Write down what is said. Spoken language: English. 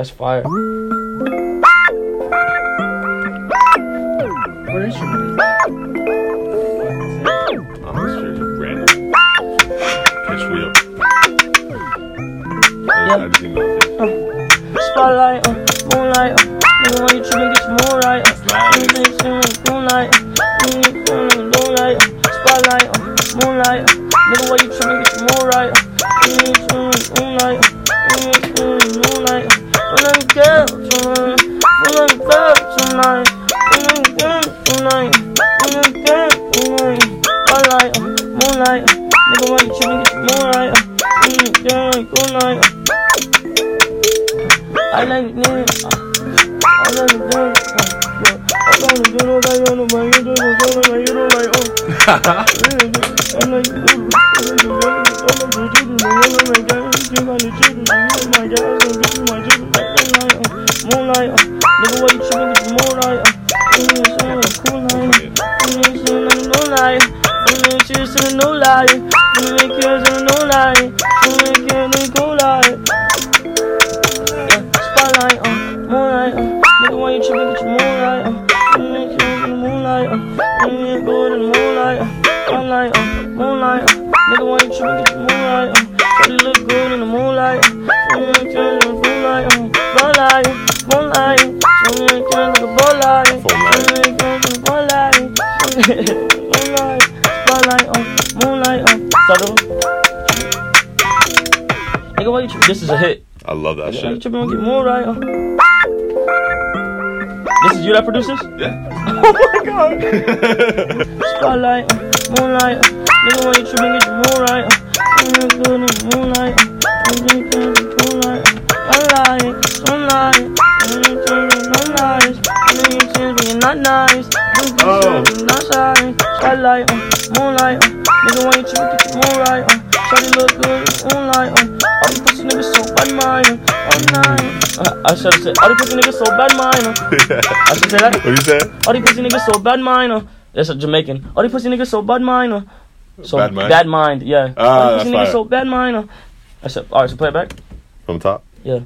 That's fire. What instrument is that? Straight random. Catch me up. I just didn't know that. Spotlight, moonlight, nigga, why you tripping, get your moon right, moonlight, moonlight, spotlight, moonlight, nigga, why you tripping, get your moon right, moonlight, moonlight, moonlight, girl, tonight, moonlight, girl, tonight, moonlight, girl, tonight, moonlight, girl, tonight, spotlight, moonlight, nigga, why you tripping, get your moon right, moonlight, I like it, nigga. I like it, nigga. I like it, nigga. I like it, moonlight, nigga, why you tripping with the moonlight? Cool night, moonlight, she's in the new light, make yours in the new light, make yours in the cool light. Spotlight, moonlight, nigga, why you tripping with your moonlight? Make yours in the moonlight, go in the moonlight, spotlight, moonlight, nigga, why you tripping with your moonlight? You look good in the moonlight, make yours in the moonlight, spotlight, moonlight, make yours like a bowlight, make yours in the bowlight, moonlight, spotlight, moonlight, subtle. Nigga, why you tripping? This is a hit. I love that shit. Get more right. This is you that produces? Yeah. Oh my god. Spotlight, moonlight, nigga, why you tripping, get your moon right? Good in the moonlight, moonlight, not nice, not shy. Spotlight, moonlight, nigga, why you tripping, get your moon right? Shawty look good in the moonlight, all these pussy niggas so bad mind, all night. I should have said, all these pussy niggas so bad mind. I should say that. What you say? All these pussy niggas so bad mind. That's a Jamaican. All these pussy niggas so bad mind. So bad mind? Bad mind, yeah. Ah, all these that's pussy niggas fire. so bad mind. I said, alright, so play it back. From top.